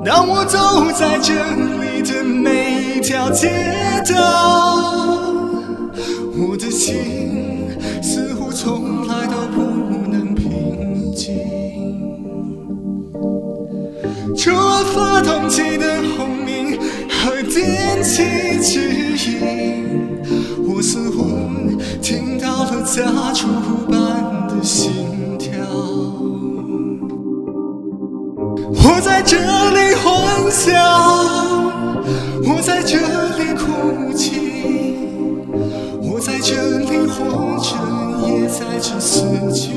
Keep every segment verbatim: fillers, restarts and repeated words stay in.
当我走在这里的每一条街道，我的心似乎从来都不能平静。除了发动机的轰鸣和电气指引，我似乎听到了家畜般的心跳。我在这里欢笑，我在这里哭泣，我在这里活着，也在这死去。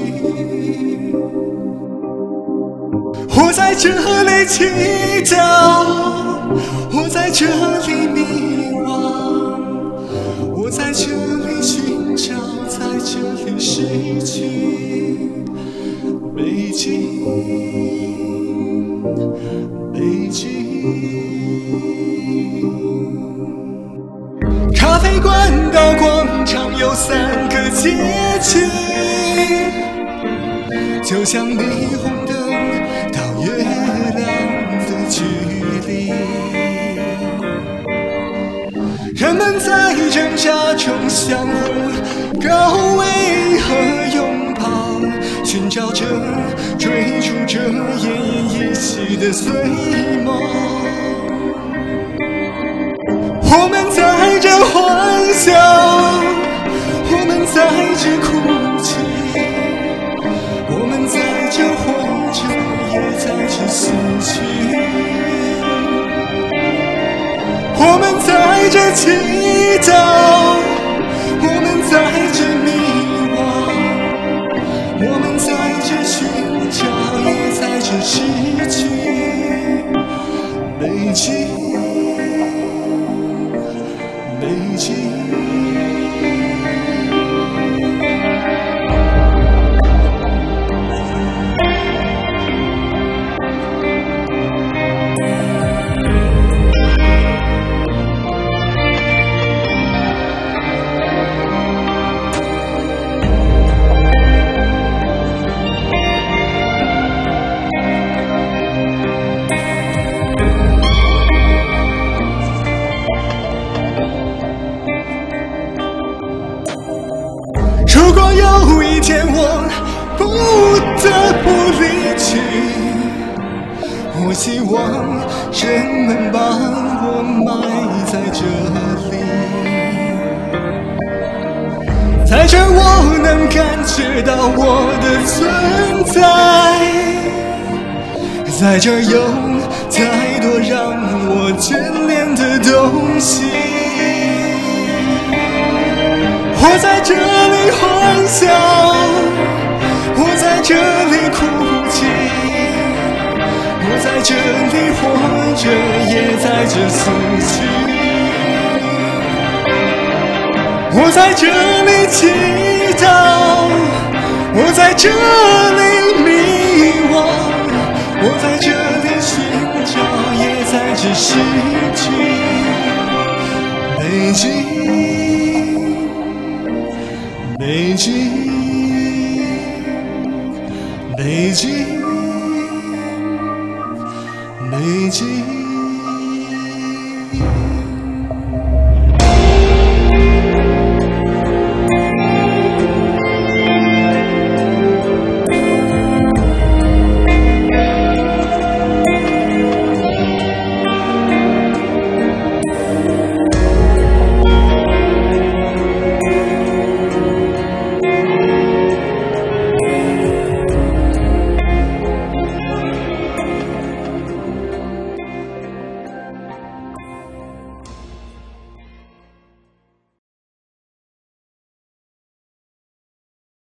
我在这里祈祷，我在这里迷惘，我在这里寻找，在这里失去。北京，北京，咖啡馆到广场有三个街区，就像霓虹灯到月亮的距离。人们在挣扎中相互高偎和拥抱，寻找着，追逐着奄奄一息的碎梦。我们在这欢笑，我们在这哭泣，我们在这活着，也在这死去。我们在这祈祷，我们在这迷惘，我们在这寻找，也在这失去。北京，北京。如果有一天我不得不离去，我希望人们把我埋在这里，在这我能感觉到我的存在，在这有太多让我眷恋的东西。我在这里欢笑，我在这里哭泣，我在这里活着，也在这死去。我在这里祈祷，我在这里迷惘，我在这里寻找，也在这失去。北京，北京，北京，北京。